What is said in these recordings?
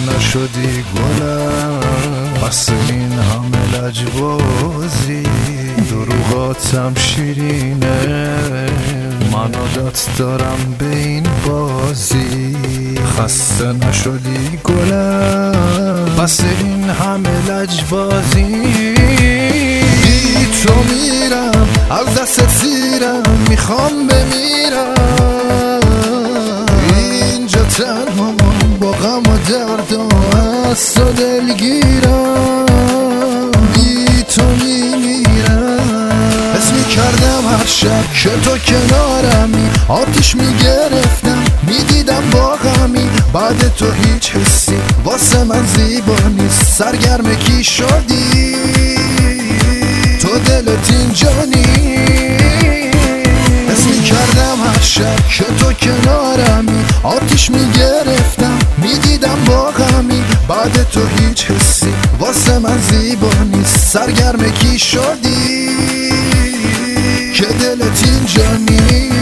نشدی گلم بس این همه لجبازی، دروغاتم شیرینه من عادت دارم به این بازی. خسته نشدی گلم بس این همه لجبازی، بی تو میرم از دست زیرم میخوام بمیرم، اینجا تنها با غم و درد و از تو دلگیرم، بی تو میمیرم. حس میکردم هر شب که تو کنارمی، آتیش میگرفتم میدیدم با غمی، بعد تو هیچ حسی واسه من زیبا نیست، سرگرم کی شدی تو دلت اینجا نیست. حس میکردم هر شب که تو کنارمی، آتیش میگرفتم میدیدم با غمی، بعد تو هیچ حسی واسه من زیبا نیست، سرگرم کی شدی که دلت اینجا نیست.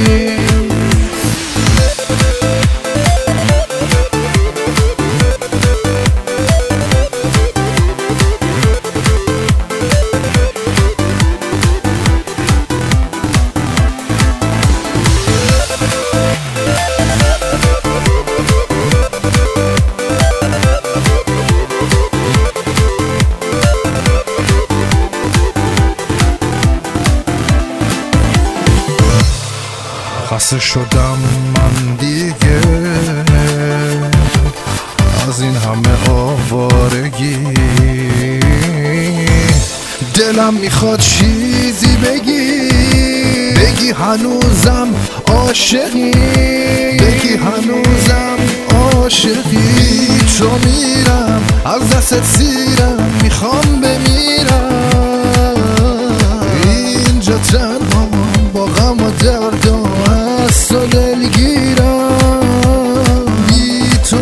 خسته شدم من دیگه از این همه آوارگی، دلم میخواد چیزی بگی هنوزم عاشقی، بگی هنوزم عاشقی. تو میرم از دستت زیرم میخوام بمیرم، اینجا تنها با غم و درد و از تو دلگیرم، بی تو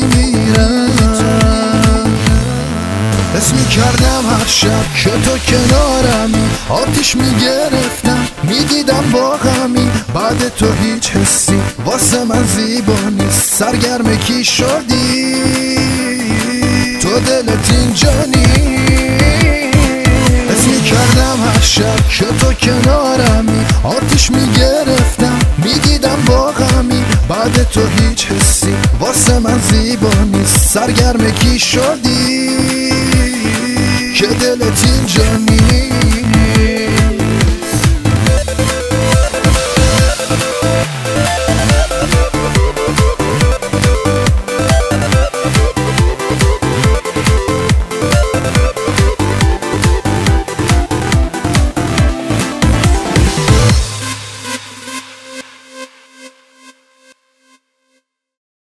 میمیرم. حس میکردم هر شب که تو کنارمی، آتیش میگرفتم میدیدم با غمی، بعد تو هیچ حسی واسه من زیبا نیست، سرگرم کی شدی تو دلت اینجا نیست. حس میکردم هر شب که تو کنارمی، آتیش میگرفتم میدیدم با غمی، بعد تو هیچ حسی واسه من زیبا نیست، سرگرم کی شدی که دلت اینجا نیست.